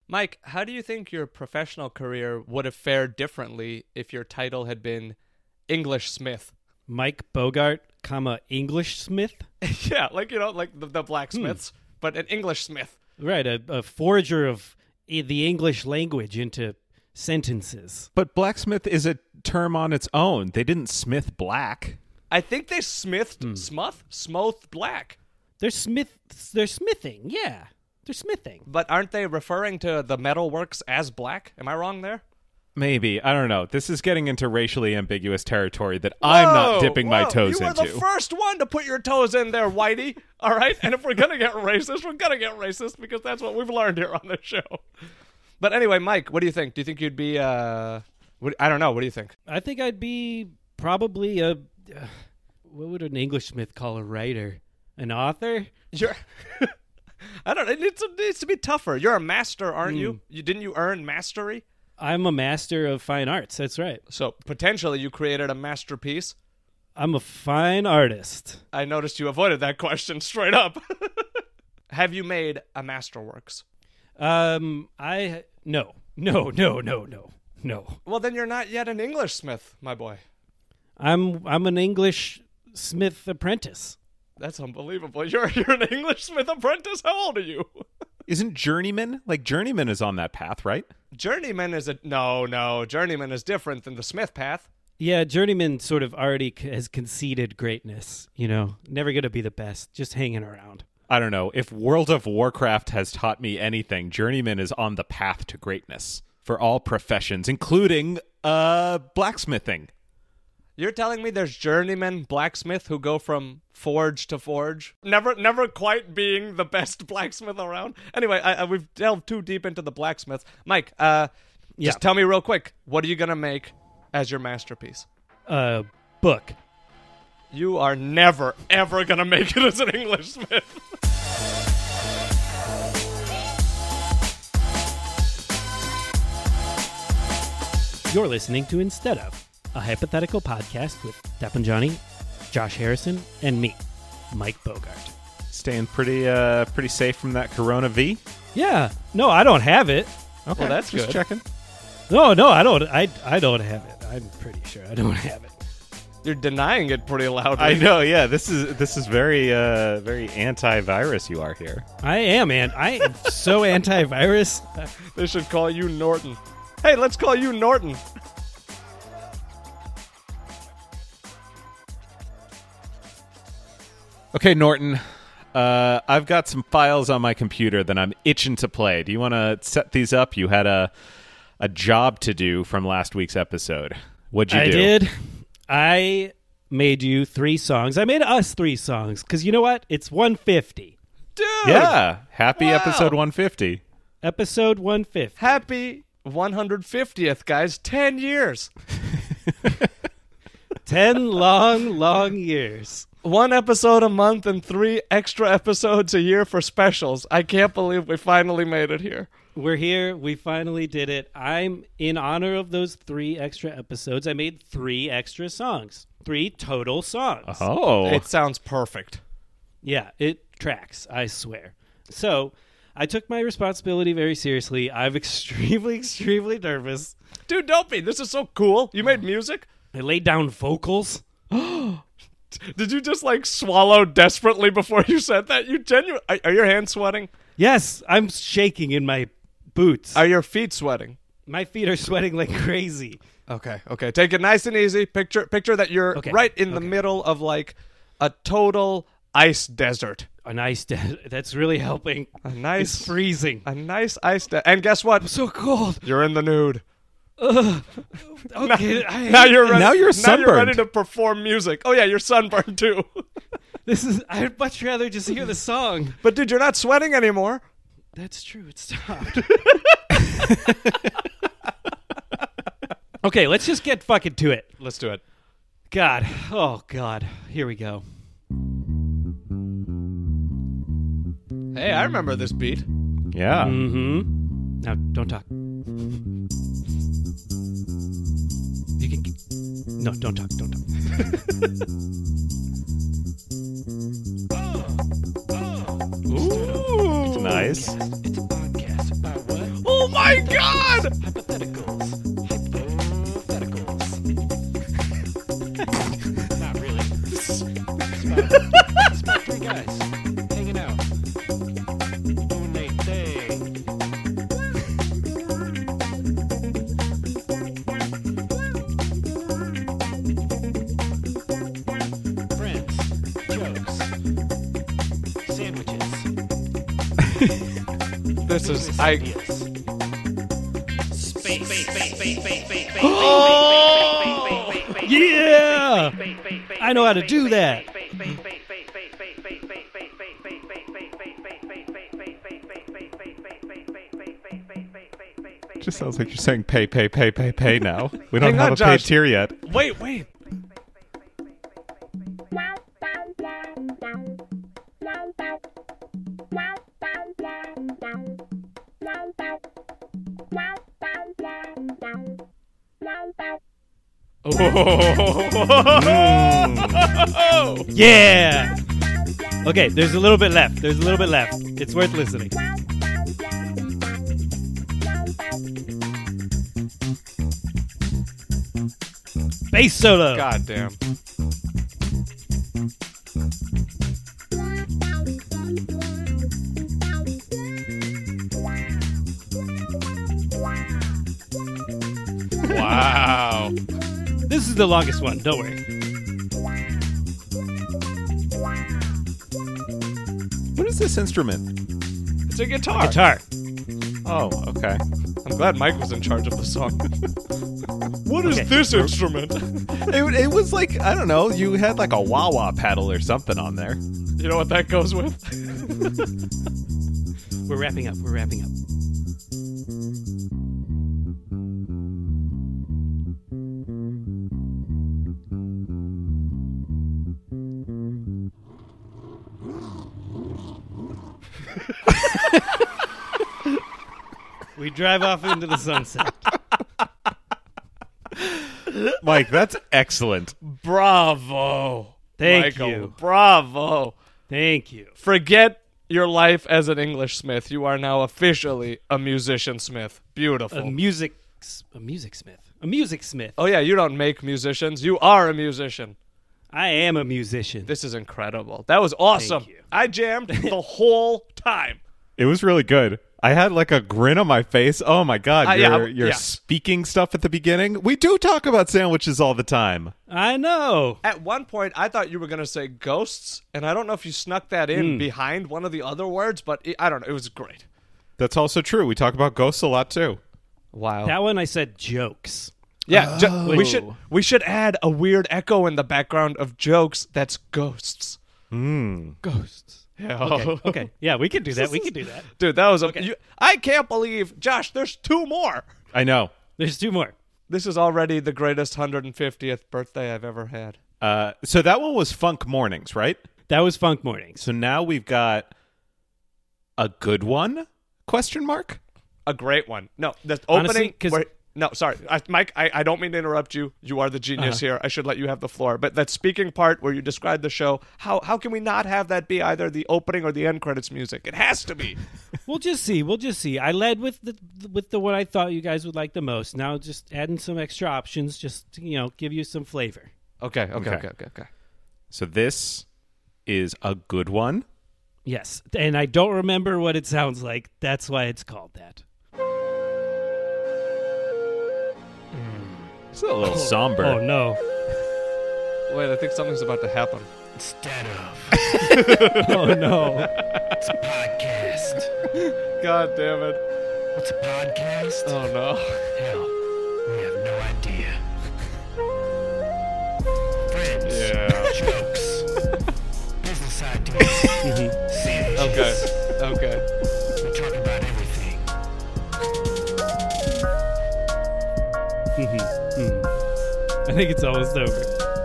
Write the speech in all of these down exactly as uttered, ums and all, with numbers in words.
Mike, how do you think your professional career would have fared differently if your title had been English Smith? Mike Bogart, comma, English Smith? Yeah, like, you know, like the, the blacksmiths, hmm. but an English Smith. Right, a, a forger of the English language into sentences. But blacksmith is a term on its own. They didn't smith black. I think they smithed, Hmm. smuth, smoth black. They're smith. They're smithing, yeah. They're smithing. But aren't they referring to the metalworks as black? Am I wrong there? Maybe. I don't know. This is getting into racially ambiguous territory that I'm not dipping whoa. my toes you into. You were the first one to put your toes in there, Whitey. All right? And if we're going to get racist, we're going to get racist because that's what we've learned here on this show. But anyway, Mike, what do you think? Do you think you'd be, uh... What, I don't know. What do you think? I think I'd be probably a... Uh, what would an English Smith call a writer? An author? You're... I don't know. It needs, to, it needs to be tougher. You're a master, aren't mm. you? you? Didn't you earn mastery? I'm a master of fine arts. That's right. So potentially you created a masterpiece. I'm a fine artist. I noticed you avoided that question straight up. Have you made a masterworks? Um, I no, no, no, no, no, no. Well, then you're not yet an English Smith, my boy. I'm I'm an English Smith apprentice. That's unbelievable. You're you're an English Smith apprentice. How old are you? Isn't journeyman? Like journeyman is on that path, right? Journeyman is a no, no. Journeyman is different than the Smith path. Yeah, journeyman sort of already c- has conceded greatness. You know, never going to be the best, just hanging around. I don't know. If World of Warcraft has taught me anything, journeyman is on the path to greatness for all professions, including uh blacksmithing. You're telling me there's journeyman blacksmith who go from forge to forge, never, never quite being the best blacksmith around. Anyway, I, I, we've delved too deep into the blacksmith. Mike, uh, yeah. just tell me real quick, what are you gonna make as your masterpiece? Uh, book. You are never, ever gonna make it as an English Smith. You're listening to Instead Of, a hypothetical podcast with Depanjani, Josh Harrison, and me, Mike Bogart. Staying pretty uh, pretty safe from that Corona V? Yeah. No, I don't have it. Okay, well, that's just good. checking. No, no, I don't. I, I don't have it. I'm pretty sure I don't have it. You're denying it pretty loudly. I know, yeah. This is this is very uh, very anti-virus you are here. I am, man. I am so anti-virus. They should call you Norton. Hey, let's call you Norton. Okay, Norton, uh, I've got some files on my computer that I'm itching to play. Do you want to set these up? You had a a job to do from last week's episode. What'd you I do? I did. I made you three songs. I made us three songs because you know what? It's one fifty. Dude! Yeah. Happy Wow. episode one fifty. Episode one fifty. Happy one hundred fiftieth, guys. Ten years. Ten long, long years. One episode a month and three extra episodes a year for specials. I can't believe we finally made it here. We're here. We finally did it. I'm in honor of those three extra episodes. I made three extra songs. Three total songs. Oh. It sounds perfect. Yeah, it tracks, I swear. So, I took my responsibility very seriously. I'm extremely, extremely nervous. Dude, don't be. This is so cool. You made music? I laid down vocals. Did you just, like, swallow desperately before you said that? You genuine? Are, are your hands sweating? Yes, I'm shaking in my boots. Are your feet sweating? My feet are sweating like crazy. Okay, okay. Take it nice and easy. Picture picture that you're okay. right in the okay. middle of, like, a total ice desert. A nice desert. That's really helping. A nice... It's freezing. A nice ice desert. And guess what? I'm so cold. You're in the nude. Ugh. Okay. now, I now you're ready, now you're now sunburned. you're ready to perform music. Oh yeah, you're sunburned too. This is. I'd much rather just hear the song. But dude, you're not sweating anymore. That's true. It stopped. Okay, let's just get fucking to it. Let's do it. God. Oh God. Here we go. Hey, I remember this beat. Yeah. Mm-hmm. Now, don't talk. You can. No, don't talk. Don't talk. Ooh. Nice. It's a podcast about what? Oh my god! Hypotheticals. Hypotheticals. Not really. It's about, it's about three guys hanging out. Doing their thing. Friends. Jokes. Sandwiches. This is I. Yeah! I know how to do that. Just sounds like you're saying pay, pay, pay, pay, pay now. We don't Hang have on, a Josh. paid tier yet. Wait, wait. Oh. Yeah! Okay, there's a little bit left. There's a little bit left. It's worth listening. Bass solo. God damn. Wow. This is the longest one. Don't worry. What is this instrument? It's a guitar. Guitar. Oh, okay. I'm glad Mike was in charge of the song. What is Okay. this instrument? It, it was like, I don't know, you had like a wah-wah pedal or something on there. You know what that goes with? We're wrapping up. We're wrapping up. We drive off into the sunset. Mike, that's excellent. Bravo. Thank Michael. you. Bravo. Thank you. Forget your life as an English smith. You are now officially a musician smith. Beautiful. A music, a music smith. A music smith. oh, yeah, you don't make musicians. You are a musician. I am a musician. This is incredible. That was awesome. Thank you. I jammed the whole time. It was really good. I had like a grin on my face. Oh my god, Uh, yeah, your your yeah. speaking stuff at the beginning. We do talk about sandwiches all the time. I know. At one point, I thought you were going to say ghosts, and I don't know if you snuck that in behind one of the other words, but it, I don't know. It was great. That's also true. We talk about ghosts a lot too. Wow. That one I said jokes. yeah, ju- we Oh. should we should add a weird echo in the background of jokes that's ghosts. Ghosts. Yeah. Okay. Okay. Yeah, we can do that. We can do that. Dude, that was a. You, I can't believe, Josh. There's two more. I know. There's two more. This is already the greatest one hundred fiftieth birthday I've ever had. Uh, so that one was Funk Mornings, right? That was Funk Mornings. So now we've got a good one? Question mark? A great one. No, the Honestly, opening. 'cause- where- no, sorry, I, Mike. I, I don't mean to interrupt you. You are the genius Uh-huh. here. I should let you have the floor. But that speaking part where you describe the show, how how can we not have that be either the opening or the end credits music? It has to be. We'll just see. We'll just see. I led with the with the one I thought you guys would like the most. Now just adding some extra options, just to, you know, give you some flavor. Okay. Okay. Okay. Okay. Okay. Okay. So this is a good one. Yes, and I don't remember what it sounds like. That's why it's called that. It's a little somber. Oh no! Wait, I think something's about to happen. Instead of Oh no! it's a podcast. God damn it. What's a podcast? Oh no. Hell, we have no idea. Friends, Yeah. jokes, business ideas, sandwiches. Okay. Okay. We talk about everything. I think it's almost over.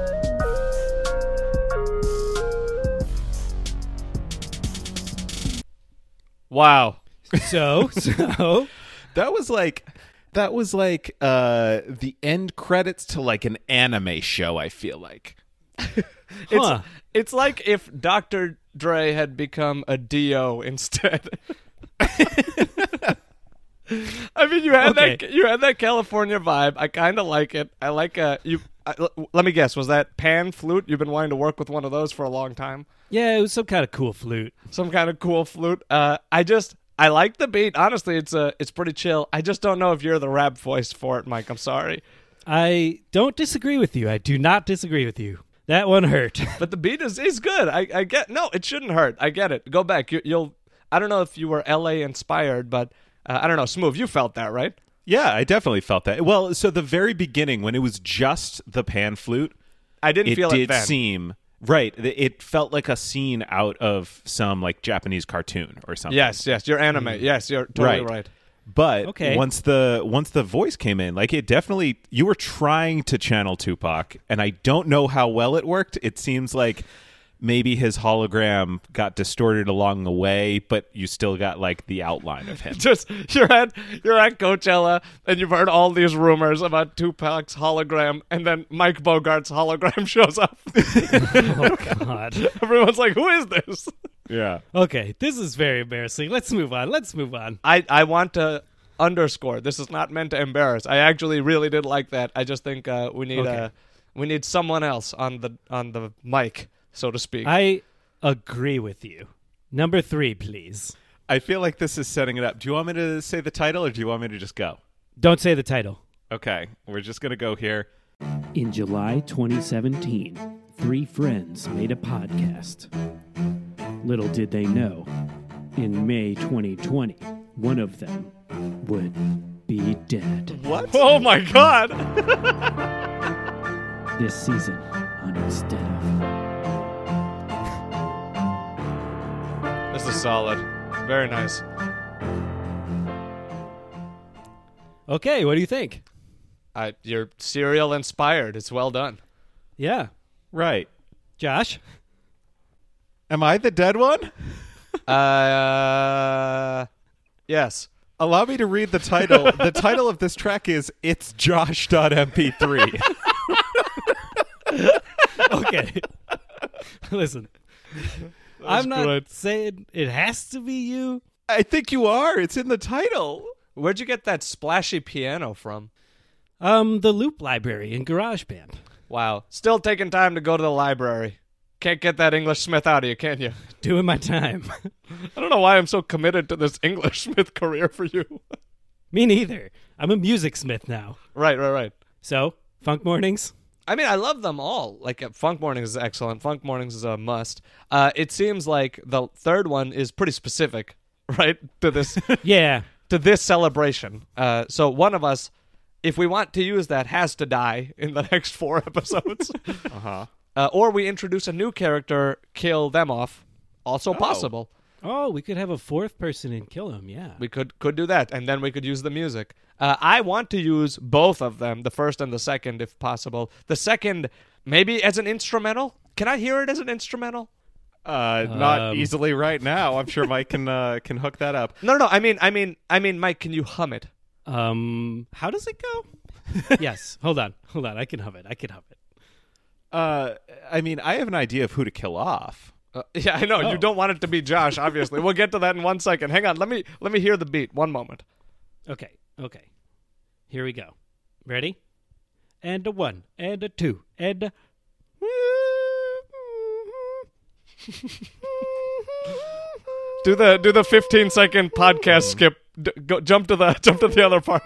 Wow. So, so That was like that was like uh the end credits to like an anime show, I feel like. It's Huh. it's like if Doctor Dre had become a D O instead. I mean, you had Okay. that you had that California vibe. I kind of like it. I like uh you. I, l- let me guess. Was that pan flute? You've been wanting to work with one of those for a long time. Yeah, it was some kind of cool flute. Some kind of cool flute. Uh, I just I like the beat. Honestly, it's uh it's pretty chill. I just don't know if you're the rap voice for it, Mike. I'm sorry, I don't disagree with you. I do not disagree with you. That one hurt. but the beat is is good. I I get no. It shouldn't hurt. I get it. Go back. You, you'll. I don't know if you were L A inspired, but uh, I don't know. Smooth. You felt that, right? Yeah, I definitely felt that. Well, so the very beginning, when it was just the pan flute, I didn't it feel did it then. seem right. It felt like a scene out of some like Japanese cartoon or something. Yes, yes. You're anime. Yes, you're totally Right. right. But Okay. once the once the voice came in, like it definitely, you were trying to channel Tupac, and I don't know how well it worked. It seems like maybe his hologram got distorted along the way, but you still got like the outline of him. Just you're at you're at Coachella and you've heard all these rumors about Tupac's hologram, and then Mike Bogart's hologram shows up. Oh, God. Everyone's like, "Who is this?" Yeah. Okay, this is very embarrassing. Let's move on. Let's move on. I I want to underscore this is not meant to embarrass. I actually really did like that. I just think uh, we need Okay. uh, we need someone else on the on the mic, so to speak. I agree with you. Number three, please. I feel like this is setting it up. Do you want me to say the title, or do you want me to just go? Don't say the title. Okay, we're just gonna go here. In July twenty seventeen, three friends made a podcast. Little did they know, in May twenty twenty, one of them would be dead. What? Oh my God! This season on Instead of. This is solid. Very nice. Okay, what do you think? I, you're serial inspired. It's well done. Yeah. Right. Josh? Am I the dead one? Uh, yes. Allow me to read the title. The title of this track is It's Josh dot M P three. Okay. Listen. I'm not good. saying it has to be you. I think you are. It's in the title. Where'd you get that splashy piano from? Um, the Loop Library in GarageBand. Wow. Still taking time to go to the library. Can't get that English Smith out of you, can you? Doing my time. I don't know why I'm so committed to this English Smith career for you. Me neither. I'm a music smith now. Right, right, right. So, Funk Mornings? I mean, I love them all. Like, uh, Funk Mornings is excellent. Funk Mornings is a must. Uh, it seems like the third one is pretty specific, right, to this Yeah. to this celebration. Uh, so one of us, if we want to use that, has to die in the next four episodes. Uh-huh. Uh, or we introduce a new character, kill them off. Also possible. Oh, we could have a fourth person and kill him, yeah. We could could do that, and then we could use the music. Uh, I want to use both of them, the first and the second, if possible. The second, maybe as an instrumental. Can I hear it as an instrumental? Uh, not Um. easily right now. I'm sure Mike can uh, can hook that up. No, no, no. I mean, I mean, I mean, Mike, can you hum it? Um, how does it go? Yes. Hold on. Hold on. I can hum it. I can hum it. Uh, I mean, I have an idea of who to kill off. Uh, yeah, I know Oh. you don't want it to be Josh. Obviously, we'll get to that in one second. Hang on. Let me let me hear the beat. One moment. Okay. Okay. Here we go. Ready? And a one, and a two, and a... Do the do the fifteen second podcast skip. D- go jump to the jump to the other part.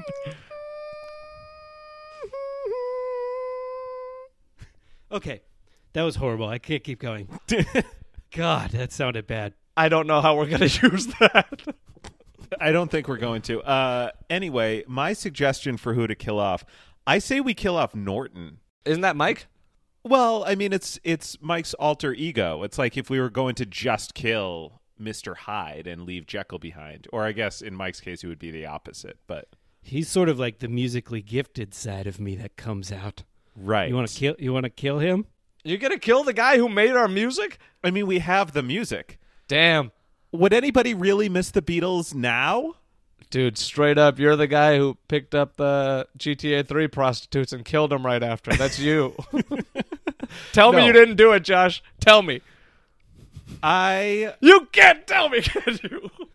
Okay. That was horrible. I can't keep going. God, that sounded bad. I don't know how we're gonna use that. I don't think we're going to. Uh, anyway, my suggestion for who to kill off, I say we kill off Norton. Isn't that Mike? Well, I mean, it's it's Mike's alter ego. It's like if we were going to just kill Mister Hyde and leave Jekyll behind. Or I guess in Mike's case, it would be the opposite. But He's sort of like the musically gifted side of me that comes out. right. You want to kill you want to kill him? You gonna kill the guy who made our music? I mean, we have the music. Damn. Would anybody really miss the Beatles now? Dude, straight up, you're the guy who picked up the G T A three prostitutes and killed them right after. That's you. Tell me No. you didn't do it, Josh. Tell me. I You can't tell me, can you?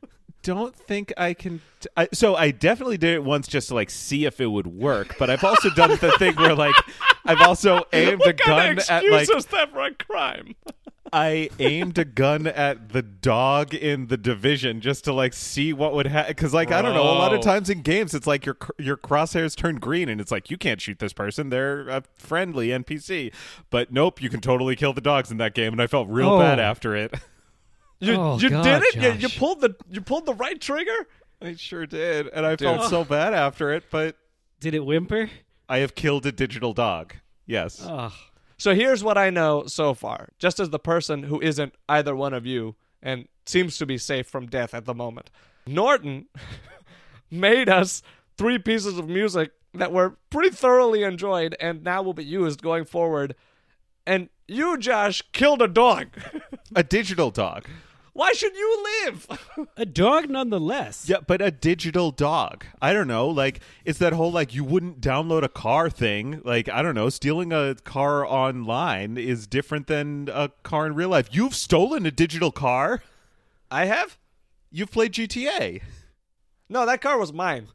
don't think I can. T- I, so I definitely did it once just to like see if it would work. But I've also done the thing where like I've also aimed what a gun kind of at excuse like is that for a crime? I aimed a gun at the dog in The Division just to like see what would happen. Because like I don't know, a lot of Bro. times in games it's like your your crosshairs turn green and it's like you can't shoot this person. They're a friendly N P C. But nope, you can totally kill the dogs in that game. And I felt real Oh. bad after it. You Oh, you God, did it. You, you Josh. pulled the you pulled the right trigger. I sure did, and I Dude. felt so bad after it. But Did it whimper? I have killed a digital dog. Yes. Oh. So here's what I know so far, just as the person who isn't either one of you and seems to be safe from death at the moment. Norton made us three pieces of music that were pretty thoroughly enjoyed and now will be used going forward. And you, Josh, killed a dog. A digital dog. Why should you live? A dog nonetheless. Yeah, but a digital dog. I don't know. Like, it's that whole, like, you wouldn't download a car thing. Like, I don't know. Stealing a car online is different than a car in real life. You've stolen a digital car. I have? You've played G T A. No, that car was mine.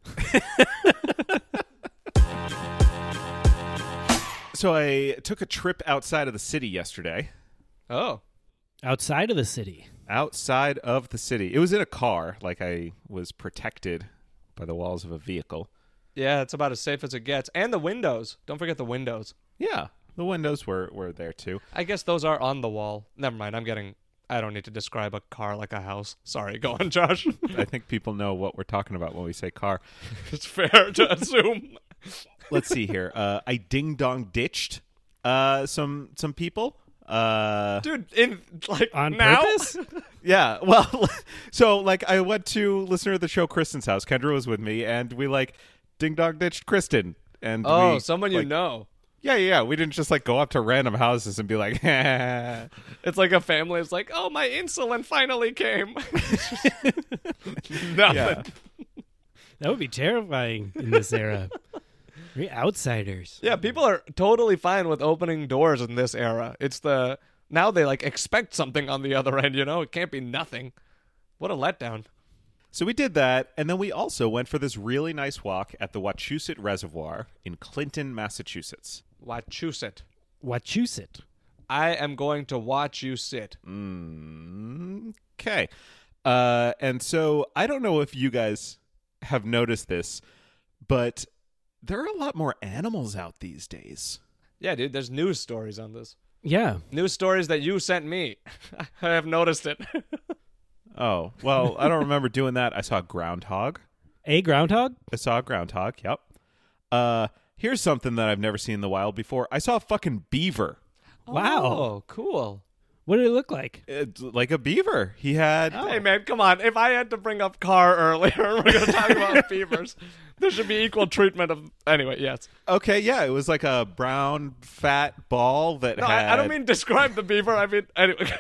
So I took a trip outside of the city yesterday. Oh. Outside of the city. Outside of the city. It was in a car. Like, I was protected by the walls of a vehicle. Yeah, it's about as safe as it gets. And the windows. Don't forget the windows. Yeah, the windows were, were there, too. I guess those are on the wall. Never mind. I'm getting... I don't need to describe a car like a house. Sorry, go on, Josh. I think people know what we're talking about when we say car. It's fair to assume. Let's see here. Uh, I ding dong ditched uh, some some people. Uh, Dude, in like On now? purpose? yeah. Well, so like I went to listener of the show Kristen's house. Kendra was with me, and we like ding dong ditched Kristen. And Oh, we, someone you like- know. Yeah, yeah, yeah. We didn't just like go up to random houses and be like, It's like a family. It's like, oh, my insulin finally came. Nothing. yeah. That would be terrifying in this era. We're outsiders. Yeah, people are totally fine with opening doors in this era. It's the now they like expect something on the other end, you know? It can't be nothing. What a letdown. So we did that, and then we also went for this really nice walk at the Wachusett Reservoir in Clinton, Massachusetts. Wachusett. Wachusett. I am going to watch you sit. Mm, okay. Uh, and so I don't know if you guys have noticed this, but there are a lot more animals out these days. Yeah, dude, there's news stories on this. Yeah. News stories that you sent me. I have noticed it. Oh, well, I don't remember doing that. I saw a groundhog. A groundhog? I saw a groundhog, yep. Uh, here's something that I've never seen in the wild before. I saw a fucking beaver. Wow. Oh, cool. What did it look like? It's like a beaver. He had... Hey, man, come on. If I had to bring up car earlier, we're going to talk about beavers. There should be equal treatment of... Anyway, yes. Okay, yeah, it was like a brown, fat ball that No, had... I, I don't mean describe the beaver. I mean... Anyway.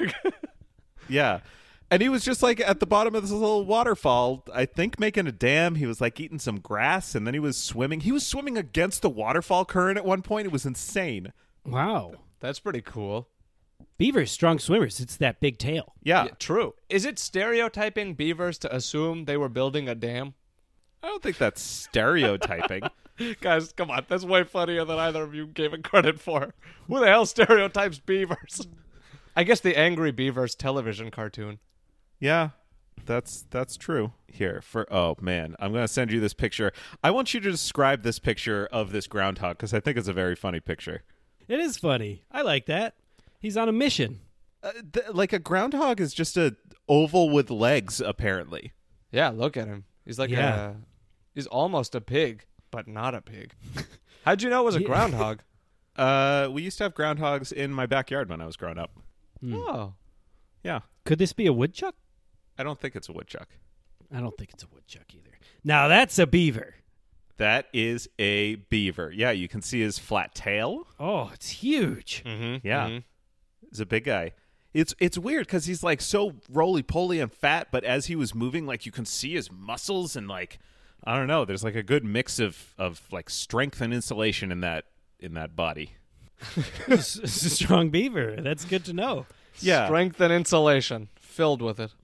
Yeah. And he was just like at the bottom of this little waterfall, I think making a dam. He was like eating some grass, and then he was swimming. He was swimming against the waterfall current at one point. It was insane. Wow. That's pretty cool. Beavers, strong swimmers. It's that big tail. Yeah. Yeah, true. Is it stereotyping beavers to assume they were building a dam? I don't think that's stereotyping. Guys, come on. That's way funnier than either of you gave it credit for. Who the hell stereotypes beavers? I guess the Angry Beavers television cartoon. Yeah, that's that's true. Here, for oh man, I'm going to send you this picture. I want you to describe this picture of this groundhog because I think it's a very funny picture. It is funny. I like that. He's on a mission. Uh, th- like a groundhog is just a oval with legs, apparently. Yeah, look at him. He's like Yeah. a... He's almost a pig, but not a pig. How'd you know it was a Yeah. groundhog? Uh, we used to have groundhogs in my backyard when I was growing up. Oh. Yeah, Could this be a woodchuck? I don't think it's a woodchuck. I don't think it's a woodchuck either. Now that's a beaver. That is a beaver. Yeah, you can see his flat tail. Oh, it's huge. Mm-hmm. Yeah. He's a big guy. It's it's weird because he's like so roly-poly and fat, but as he was moving, like you can see his muscles and like I don't know. There's like a good mix of of like strength and insulation in that in that body. It's it's a strong beaver. That's good to know. Yeah. Strength and insulation. Filled with it.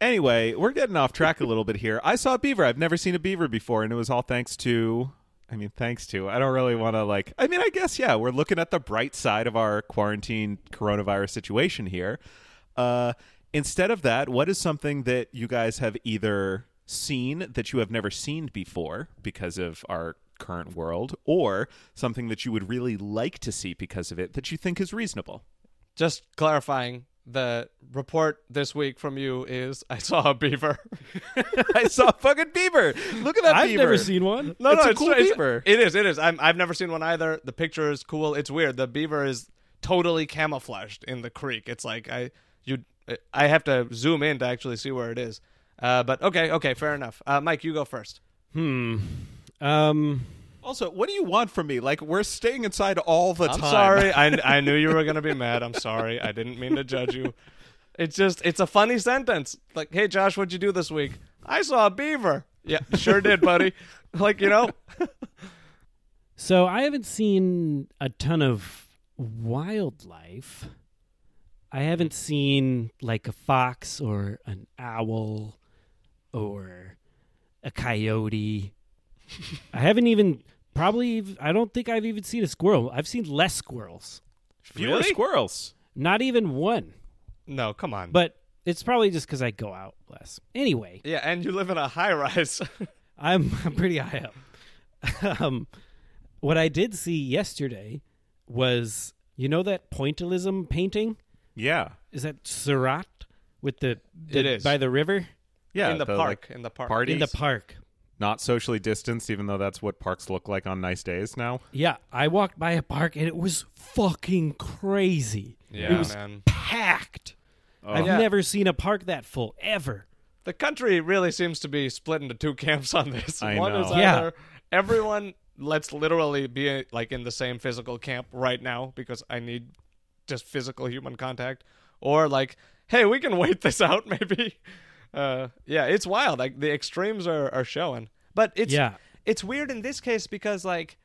Anyway, we're getting off track a little bit here. I saw a beaver. I've never seen a beaver before, and it was all thanks to... I mean, thanks to... I don't really want to, like... I mean, I guess, yeah, we're looking at the bright side of our quarantine coronavirus situation here. Uh, instead of that, what is something that you guys have either seen that you have never seen before because of our current world, or something that you would really like to see because of it that you think is reasonable? Just clarifying, the report this week from you is I saw a beaver. I saw a fucking beaver. Look at that I've beaver. never seen one. No, It's no, a it's cool it's- beaver. It is, it is. I'm, I've never seen one either. The picture is cool. It's weird. The beaver is totally camouflaged in the creek. It's like I you I have to zoom in to actually see where it is. Uh, but okay, okay, fair enough. Uh, Mike, you go first. Hmm. Um. Also, what do you want from me? Like, we're staying inside all the I'm time. sorry. I, I knew you were going to be mad. I'm sorry. I didn't mean to judge you. It's just, it's a funny sentence. Like, hey, Josh, what'd you do this week? I saw a beaver. Yeah, sure did, buddy. Like, you know. So I haven't seen a ton of wildlife. I haven't seen like a fox or an owl or a coyote. I haven't even probably ev- I don't think I've even seen a squirrel. I've seen less squirrels. Fewer Really? squirrels. Not even one. No, come on. But it's probably just because I go out less. Anyway, yeah, and you live in a high rise. I'm, I'm pretty high up. um, what I did see yesterday was, you know that pointillism painting? Yeah. Is that Surat with the, the It is. by the river Yeah. in the, the, park. like, in the park. parties. in the park? Not socially distanced, even though that's what parks look like on nice days now. Yeah, I walked by a park and it was fucking crazy. Yeah, it was man. packed. I've Yeah. never seen a park that full ever. The country really seems to be split into two camps on this. I One is know. Yeah. either everyone let's literally be like in the same physical camp right now because I need just physical human contact, or like, hey, we can wait this out maybe. Uh, yeah, it's wild. Like the extremes are, are showing, but it's Yeah. it's weird in this case because like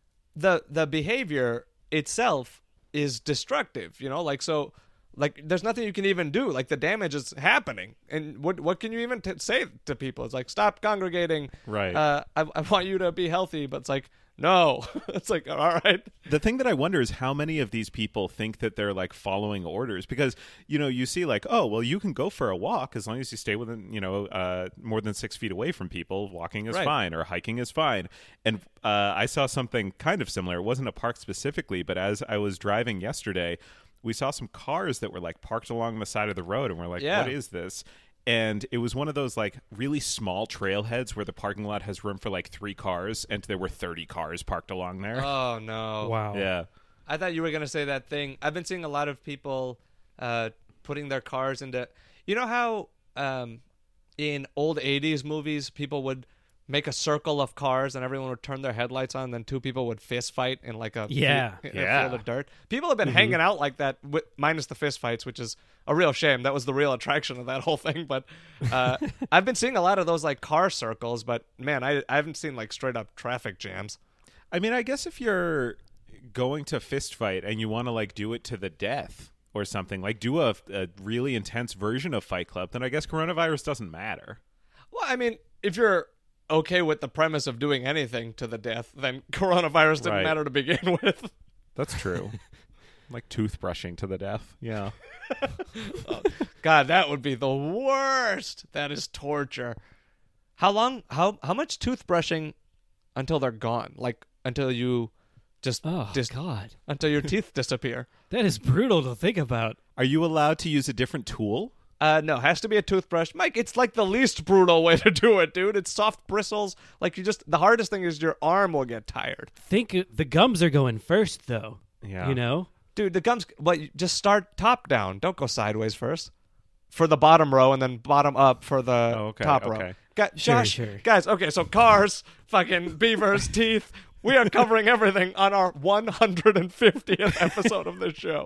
the the behavior itself is destructive. You know, like so. Like, there's nothing you can even do. Like, the damage is happening. And what what can you even t- say to people? It's like, stop congregating. Right. Uh, I, I want you to be healthy. But it's like, no. It's like, all right. The thing that I wonder is how many of these people think that they're like following orders, because, you know, you see like, oh, well, you can go for a walk as long as you stay within, you know, uh, more than six feet away from people. Walking is Right. fine, or hiking is fine. And uh, I saw something kind of similar. It wasn't a park specifically, but as I was driving yesterday, we saw some cars that were like parked along the side of the road, and we're like, Yeah. what is this? And it was one of those like really small trailheads where the parking lot has room for like three cars, and there were thirty cars parked along there. Oh, no. Wow. Yeah. I thought you were going to say that thing. I've been seeing a lot of people uh, putting their cars into... You know how um, in old eighties movies, people would make a circle of cars and everyone would turn their headlights on, and then two people would fist fight in like a, Yeah. field, in Yeah. a field of dirt. People have been hanging out like that, with, minus the fist fights, which is a real shame. That was the real attraction of that whole thing. But uh, I've been seeing a lot of those like car circles, but man, I, I haven't seen like straight up traffic jams. I mean, I guess if you're going to fist fight and you want to like do it to the death or something, like do a, a really intense version of Fight Club, then I guess coronavirus doesn't matter. Well, I mean, if you're okay with the premise of doing anything to the death, then coronavirus didn't Right. matter to begin with. That's true. Like toothbrushing to the death. Yeah. God, that would be the worst. That is torture. How long? How how much toothbrushing until they're gone? Like until you just Oh, dis- God. until your teeth disappear. That is brutal to think about. Are you allowed to use a different tool? Uh, no, has to be a toothbrush. Mike, it's like the least brutal way to do it, dude. It's soft bristles. Like you just, the hardest thing is your arm will get tired. Think uh, the gums are going first, though. Yeah. You know? Dude, the gums, well, you just start top down. Don't go sideways first. For the bottom row and then bottom up for the Oh, okay, top row. okay. Gu- Sure, Josh, sure. guys, okay, so cars, fucking beavers, teeth. We are covering everything on our one hundred fiftieth episode of this show.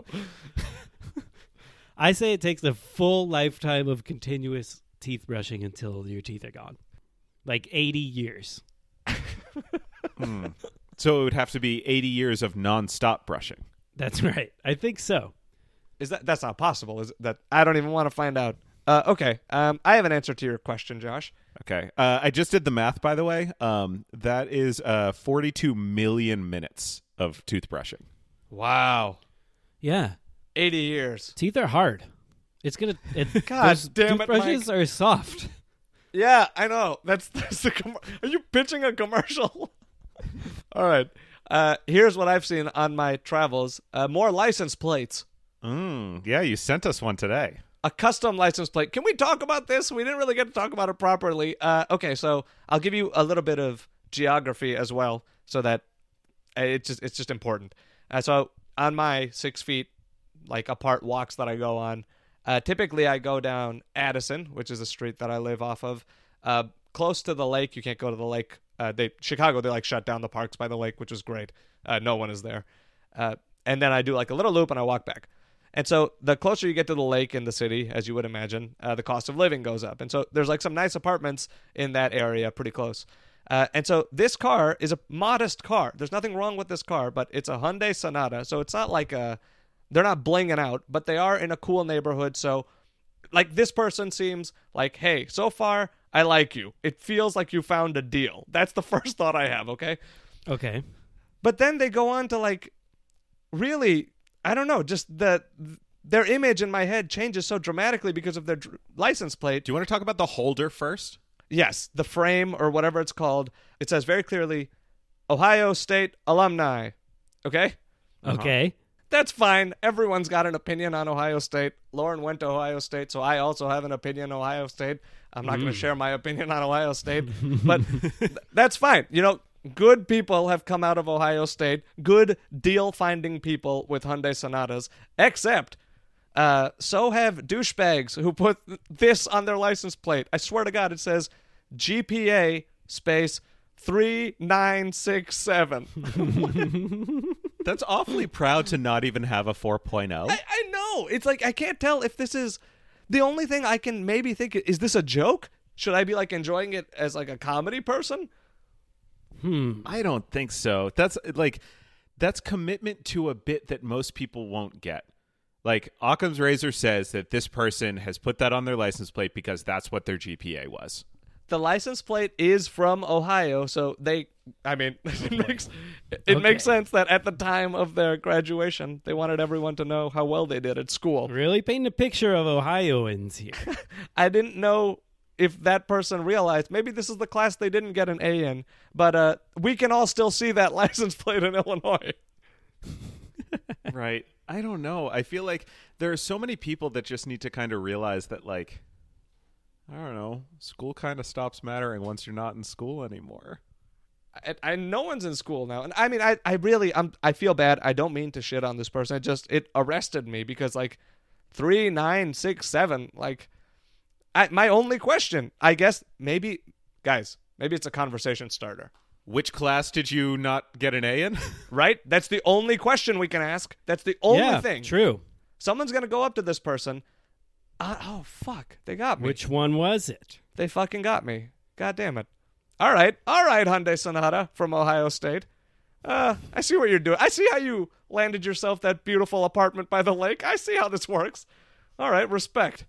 I say it takes a full lifetime of continuous teeth brushing until your teeth are gone. Like eighty years. So it would have to be eighty years of nonstop brushing. That's right. I think so. Is that that's not possible? Is it that I don't even want to find out. Uh, okay. Um, I have an answer to your question, Josh. Okay. Uh, I just did the math, by the way. Um, that is uh, forty-two million minutes of toothbrushing. Wow. Yeah. eighty years. Teeth are hard. It's gonna. It, God those damn it, toothbrushes Mike. are soft. Yeah, I know. That's that's the. Com- Are you pitching a commercial? All right. Uh, here's what I've seen on my travels. Uh, more license plates. Mm, yeah, you sent us one today. A custom license plate. Can we talk about this? We didn't really get to talk about it properly. Uh, okay, so I'll give you a little bit of geography as well, so that uh, it's just it's just important. Uh, so on my six feet like apart walks that I go on, uh, typically I go down Addison, which is a street that I live off of, uh, close to the lake. You can't go to the lake. Uh, they Chicago they like shut down the parks by the lake, which is great. Uh, no one is there. Uh, and then I do like a little loop and I walk back. And so the closer you get to the lake in the city, as you would imagine, uh, the cost of living goes up. And so there's like some nice apartments in that area pretty close. Uh, and so this car is a modest car. There's nothing wrong with this car, but it's a Hyundai Sonata. So it's not like a, they're not blinging out, but they are in a cool neighborhood. So like this person seems like, hey, so far I like you. It feels like you found a deal. That's the first thought I have, okay? Okay. But then they go on to like really, I don't know, just the their image in my head changes so dramatically because of their dr- license plate. Do you want to talk about the holder first? Yes, the frame or whatever it's called. It says very clearly, Ohio State alumni. Okay? Okay. That's fine. Everyone's got an opinion on Ohio State. Lauren went to Ohio State, so I also have an opinion on Ohio State. I'm not going to share my opinion on Ohio State, but th- that's fine. You know, good people have come out of Ohio State, good deal-finding people with Hyundai Sonatas, except uh, so have douchebags who put this on their license plate. I swear to God, it says G P A space three nine six seven. That's awfully proud to not even have a four point oh. I, I know. It's like I can't tell if this is the only thing I can maybe think. Is this a joke? Should I be like enjoying it as like a comedy person? Hmm. I don't think so. That's like that's commitment to a bit that most people won't get. Like Occam's razor says that this person has put that on their license plate because that's what their G P A was. The license plate is from Ohio, so they, I mean, it makes it Okay. makes sense that at the time of their graduation, they wanted everyone to know how well they did at school. Really painting a picture of Ohioans here. I didn't know if that person realized maybe this is the class they didn't get an A in, but uh, we can all still see that license plate in Illinois. Right. I don't know. I feel like there are so many people that just need to kind of realize that, like, I don't know, school kind of stops mattering once you're not in school anymore. I, I no one's in school now, and I mean, I, I really, I'm, I feel bad. I don't mean to shit on this person. It just it arrested me because like three, nine, six, seven. Like, I, my only question, I guess, maybe, guys, maybe it's a conversation starter, Which class did you not get an A in? right? That's the only question we can ask. That's the only yeah, thing. true. Someone's gonna go up to this person. Uh, oh fuck, they got me. Which one was it? They fucking got me. God damn it. All right, all right, Hyundai Sonata from Ohio State. Uh, I see what you're doing. I see how you landed yourself that beautiful apartment by the lake. I see how this works. All right, respect.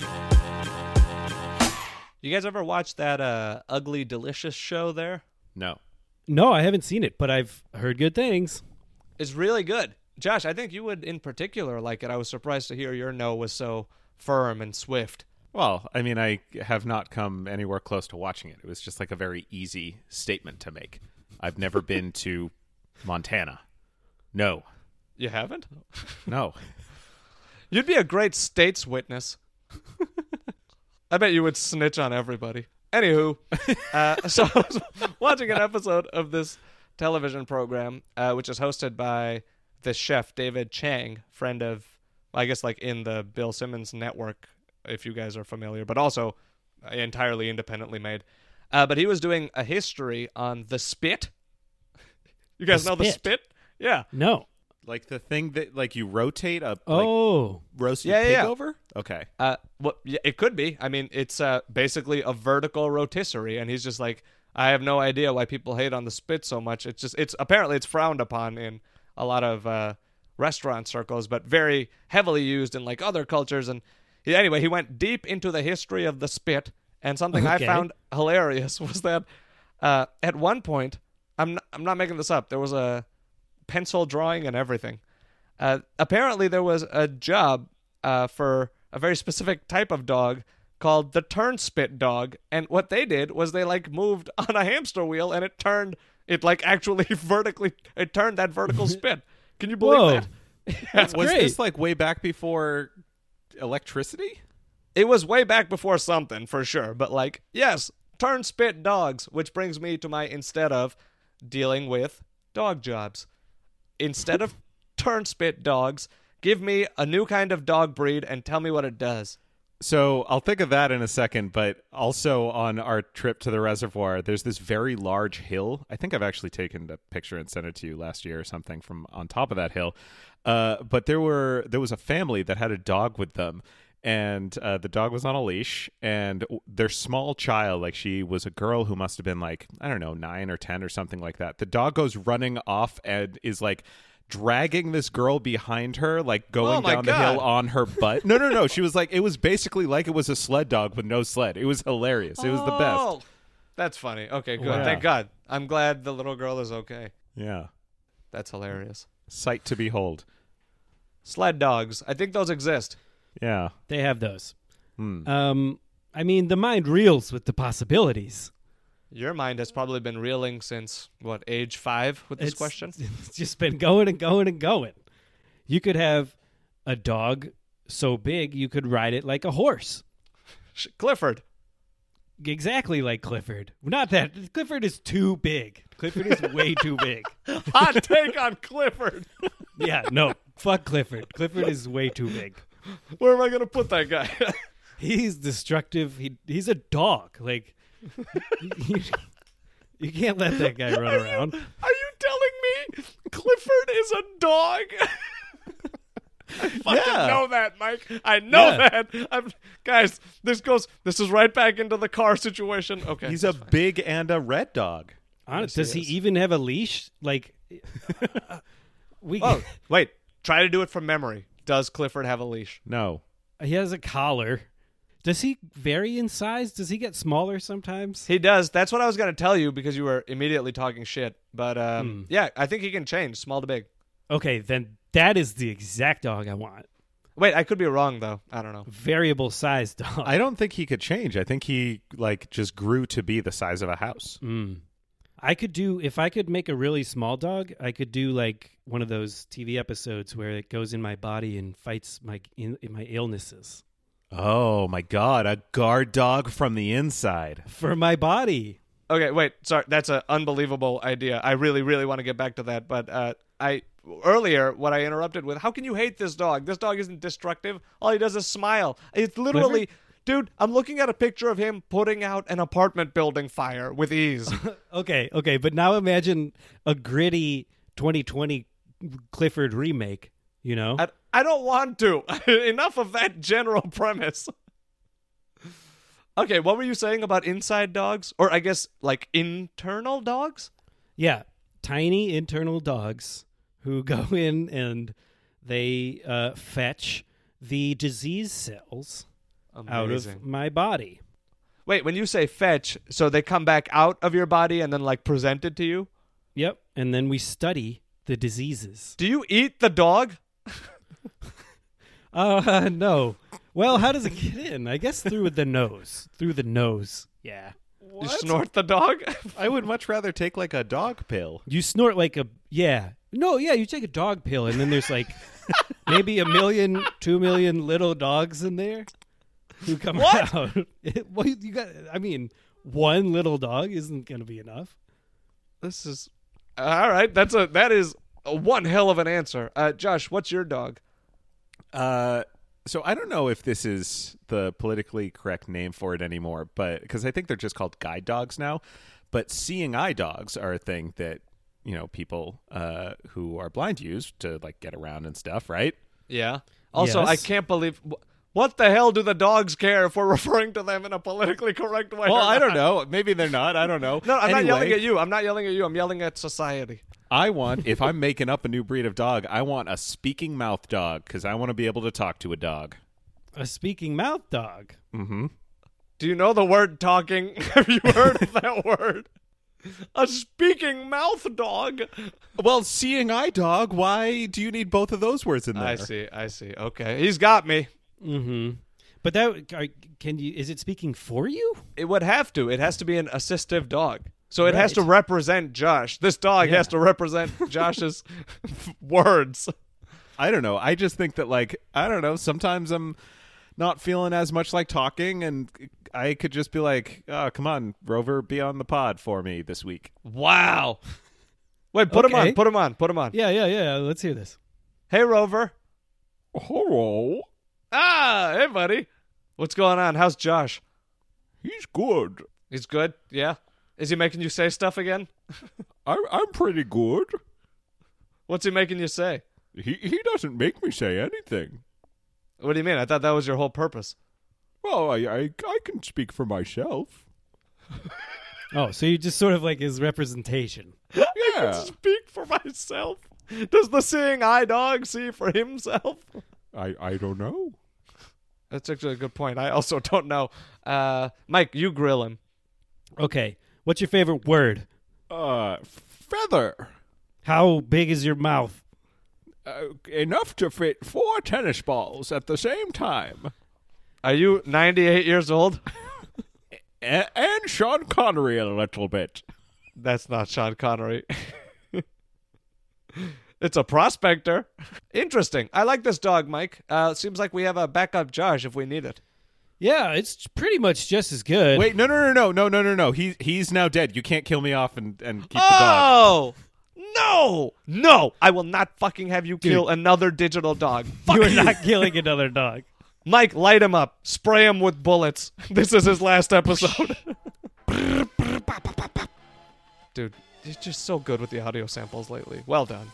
You guys ever watch that uh, Ugly Delicious show there? No. No, I haven't seen it, but I've heard good things. It's really good. Josh, I think you would in particular like it. I was surprised to hear your no was so firm and swift. Well, I mean, I have not come anywhere close to watching it. It was just like a very easy statement to make. I've never been to Montana. No. You haven't? No. You'd be a great state's witness. I bet you would snitch on everybody. Anywho, uh, so I was watching an episode of this television program, uh, which is hosted by this chef, David Chang, friend of, I guess, like in the Bill Simmons network, if you guys are familiar, but also entirely independently made. Uh, but he was doing a history on the spit. You guys The know the spit? spit? Yeah. No. Like the thing that, like, you rotate a like, Oh. roasted Yeah, yeah, pig yeah. over? Okay. Uh, what? Yeah, it could be. I mean, it's uh, basically a vertical rotisserie, and he's just like, I have no idea why people hate on the spit so much. It's just, it's apparently it's frowned upon in a lot of uh, restaurant circles, but very heavily used in like other cultures. And he, anyway, he went deep into the history of the spit, and something I Okay. found hilarious was that uh, at one point, I'm not, I'm not making this up, there was a pencil drawing and everything. Uh, apparently, there was a job uh, for a very specific type of dog called the turn spit dog, and what they did was they like moved on a hamster wheel, and it turned it like actually vertically. It turned that vertical spit. Can you believe Whoa. that? That's Was great. this like way back before electricity? It was way back before something for sure, but like yes, turn spit dogs, which brings me to my instead of dealing with dog jobs. Instead of turn spit dogs, give me a new kind of dog breed and tell me what it does. So I'll think of that in a second, but also on our trip to the reservoir, there's this very large hill. I think I've actually taken the picture and sent it to you last year or something from on top of that hill. Uh, but there were there was a family that had a dog with them, and uh, the dog was on a leash, and their small child, like she was a girl who must have been like, I don't know, nine or ten or something like that. The dog goes running off and is like dragging this girl behind her, like going Oh my down the God. hill on her butt. No, no, no. She was like, it was basically like it was a sled dog with no sled. It was hilarious. It was the best. Oh, that's funny. Okay, good. Wow. Thank God. I'm glad the little girl is okay. Yeah. That's hilarious. Sight to behold. Sled dogs. I think those exist. Yeah. They have those. Hmm. Um, I mean, the mind reels with the possibilities. Your mind has probably been reeling since, what, age five with this It's- question? It's just been going and going and going. You could have a dog so big you could ride it like a horse. Sh- Clifford. Exactly like Clifford. Not that. Clifford is too big. Clifford is way too big. Hot take on Clifford. Yeah, no. Fuck Clifford. Clifford is way too big. Where am I going to put that guy? He's destructive. He He's a dog. Like, you, you can't let that guy run around. Are you telling me Clifford is a dog? I fucking Yeah. know that, Mike. I know Yeah. that. I'm, guys, this goes. This is right back into the car situation. Okay. He's a big and a red dog. Honest, Yes, does he he is. even have a leash? Like, we. Oh, wait. Try to do it from memory. Does Clifford have a leash? No. He has a collar. Does he vary in size? Does he get smaller sometimes? He does. That's what I was going to tell you because you were immediately talking shit. But um, Hmm. yeah, I think he can change small to big. Okay, then that is the exact dog I want. Wait, I could be wrong though. I don't know. Variable size dog. I don't think he could change. I think he like just grew to be the size of a house. Mm. I could do if I could make a really small dog. I could do like one of those T V episodes where it goes in my body and fights my in, in my illnesses Oh my god, a guard dog from the inside. for my body. Okay, wait. Sorry, that's an unbelievable idea. I really, really want to get back to that. But uh, I earlier what I interrupted with. How can you hate this dog? This dog isn't destructive. All he does is smile. It's literally. Dude, I'm looking at a picture of him putting out an apartment building fire with ease. Okay, okay, but now imagine a gritty twenty twenty Clifford remake. You know, I, I don't want to. Enough of that general premise. Okay, what were you saying about inside dogs? Or I guess like internal dogs? yeah, tiny internal dogs who go in and they uh, fetch the disease cells out of my body. Wait, when you say fetch, so they come back out of your body and then like present it to you? Yep, and then we study the diseases. Do you eat the dog? Uh, no. Well, how does it get in? I guess through the nose. Through the nose. Yeah. You snort the dog? I would much rather take like a dog pill. You snort like a yeah. No, yeah, you take a dog pill and then there's like maybe a million, two million little dogs in there who come What? out. It, well, you got I mean, one little dog isn't going to be enough. This is all right. That's a that is a one hell of an answer. Uh, Josh, what's your dog? Uh, so I don't know if this is the politically correct name for it anymore, but because I think they're just called guide dogs now. But seeing eye dogs are a thing that you know people uh, who are blind use to like get around and stuff, right? Yeah. Also, I Yes. can't believe wh- what the hell do the dogs care if we're referring to them in a politically correct way? Well, or I don't not? know. Maybe they're not. I don't know. No, I'm not Anyway, yelling at you. I'm not yelling at you. I'm yelling at society. I want, if I'm making up a new breed of dog, I want a speaking mouth dog because I want to be able to talk to a dog. A speaking mouth dog. Mm-hmm. Do you know the word talking? Have you heard of that word? A speaking mouth dog. Well, seeing eye dog, why do you need both of those words in there? I see, I see. Okay, he's got me. Mm-hmm. But that are, can you? Is it speaking for you? It would have to. It has to be an assistive dog. So it has to Right. represent Josh. This dog Yeah. has to represent Josh's words. I don't know. I just think that, like, I don't know, sometimes I'm not feeling as much like talking, and I could just be like, oh, come on, Rover, be on the pod for me this week. Wow. Wait, put him Okay. on. Put him on. Put him on. Yeah, yeah, yeah. Let's hear this. Hey, Rover. Hello. Ah, hey, buddy. What's going on? How's Josh? He's good. He's good? Yeah? Is he making you say stuff again? I'm, I'm pretty good. What's he making you say? He, he doesn't make me say anything. What do you mean? I thought that was your whole purpose. Well, I, I, I can speak for myself. Oh, so you just sort of like his representation. Yeah. Speak for myself. Does the seeing eye dog see for himself? I, I don't know. That's actually a good point. I also don't know. Uh, Mike, you grill him. Okay. What's your favorite word? Uh, feather. How big is your mouth? Uh, enough to fit four tennis balls at the same time. Are you ninety-eight years old? A- and Sean Connery a little bit. That's not Sean Connery. It's a prospector. Interesting. I like this dog, Mike. Uh, seems like we have a backup Josh if we need it. Yeah, it's pretty much just as good. Wait, no, no, no, no, no, no, no, no. He he's now dead. You can't kill me off and, and keep the dog. Oh! No! No! I will not fucking have you kill another digital dog. Fuck you are you. not killing another dog. Mike, light him up. Spray him with bullets. This is his last episode. Dude, you're just so good with the audio samples lately. Well done.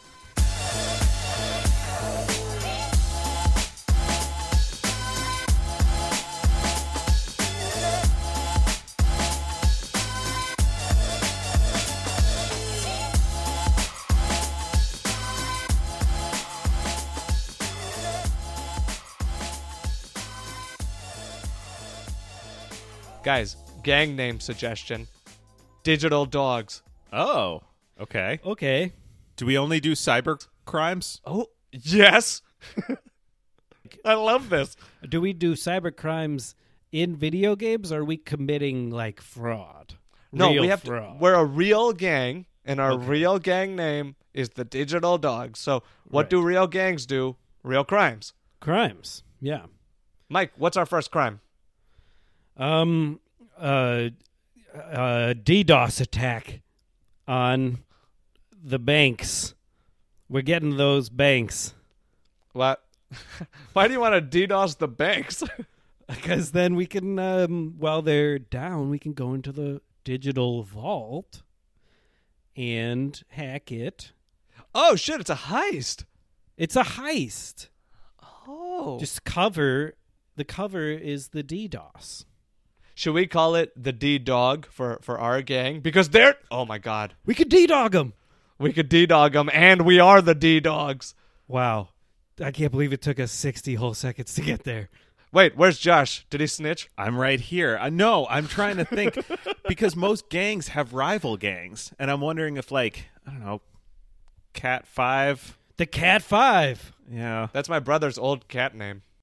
Guys, gang name suggestion. Digital dogs. Oh, okay. Okay. Do we only do cyber crimes? Oh, yes. I love this. Do we do cyber crimes in video games, or are we committing like fraud? No, Real we have fraud. to. We're a real gang, and our real gang name is the Digital Dogs. So, what Right. do real gangs do? Real crimes. crimes. Yeah. Mike, what's our first crime? Um. Uh. Uh. DDoS attack on the banks. We're getting those banks What? Why do you want to DDoS the banks? because then we can, um, while they're down, we can go into the digital vault and hack it. Oh shit! It's a heist. It's a heist. Oh. Just cover. The cover is the DDoS. Should we call it the D Dog for for our gang? Because they're. Oh my god. We could D-dog them. We could D Dog them, and we are the D Dogs. Wow. I can't believe it took us sixty whole seconds to get there. Wait, where's Josh? Did he snitch? I'm right here. Uh, no, I'm trying to think because most gangs have rival gangs, and I'm wondering if, like, I don't know, Cat Five. The Cat five. Yeah. That's my brother's old cat name.